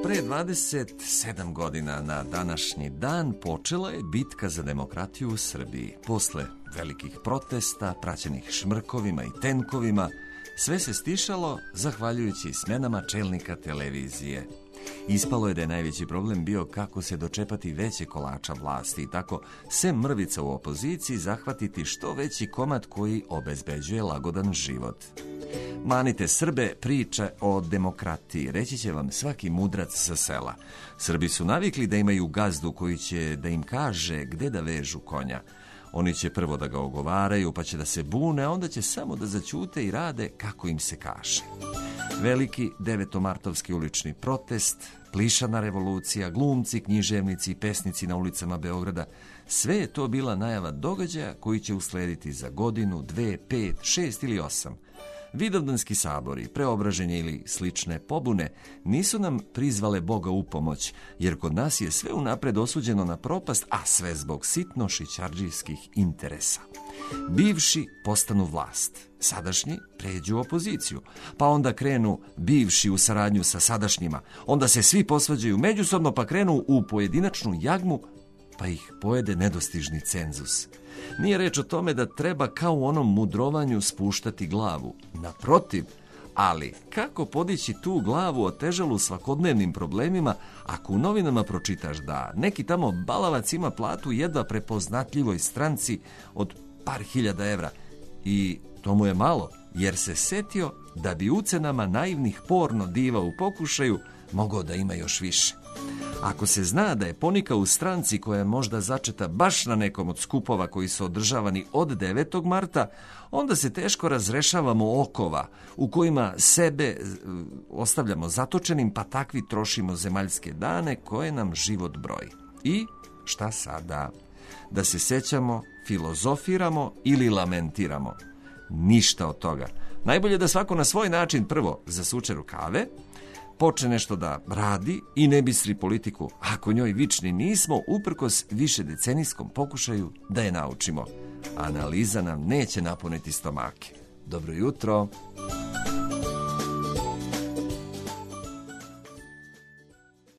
Pre 27 godina na današnji dan počela je bitka za demokratiju u Srbiji. Posle velikih protesta, praćenih šmrkovima i tenkovima, sve se stišalo zahvaljujući smenama čelnika televizije. Ispalo je da je najveći problem bio kako se dočepati veće kolača vlasti i tako sem mrvica u opoziciji zahvatiti što veći komad koji obezbeđuje lagodan život. Manite Srbe priče o demokratiji, reći će vam svaki mudrac sa sela. Srbi su navikli da imaju gazdu koji će da im kaže gde da vežu konja. Oni će prvo da ga ogovaraju, pa će da se bune, a onda će samo da zaćute i rade kako im se kaže. Veliki devetomartovski ulični protest, plišana revolucija, glumci, književnici i pesnici na ulicama Beograda, sve je to bila najava događaja koji će uslediti za godinu, 2, 5, 6 ili 8. Vidovdanski sabori, preobraženje ili slične pobune nisu nam prizvale Boga u pomoć, jer kod nas je sve unapred osuđeno na propast, a sve zbog sitno šićardžijskih interesa. Bivši postanu vlast, sadašnji pređu u opoziciju, pa onda krenu bivši u saradnju sa sadašnjima, onda se svi posvađaju međusobno pa krenu u pojedinačnu jagmu, pa ih pojede nedostižni cenzus. Nije reč o tome da treba kao u onom mudrovanju spuštati glavu. Naprotiv, ali kako podići tu glavu otežalu svakodnevnim problemima ako u novinama pročitaš da neki tamo balavac ima platu jedva prepoznatljivoj stranci od par hiljada evra i to mu je malo jer se setio da bi ucenama naivnih porno diva u pokušaju mogao da ima još više. Ako se zna da je ponika u stranci koja je možda začeta baš na nekom od skupova koji su održavani od 9. marta, onda se teško razrešavamo okova u kojima sebe ostavljamo zatočenim, pa takvi trošimo zemaljske dane koje nam život broji. I šta sada? Da se sećamo, filozofiramo ili lamentiramo? Ništa od toga. Najbolje da svako na svoj način prvo zasuče rukave, počne nešto da radi i ne bistri politiku, ako njoj vični nismo, uprkos višedecenijskom pokušaju da je naučimo. Analiza nam neće napuniti stomake. Dobro jutro!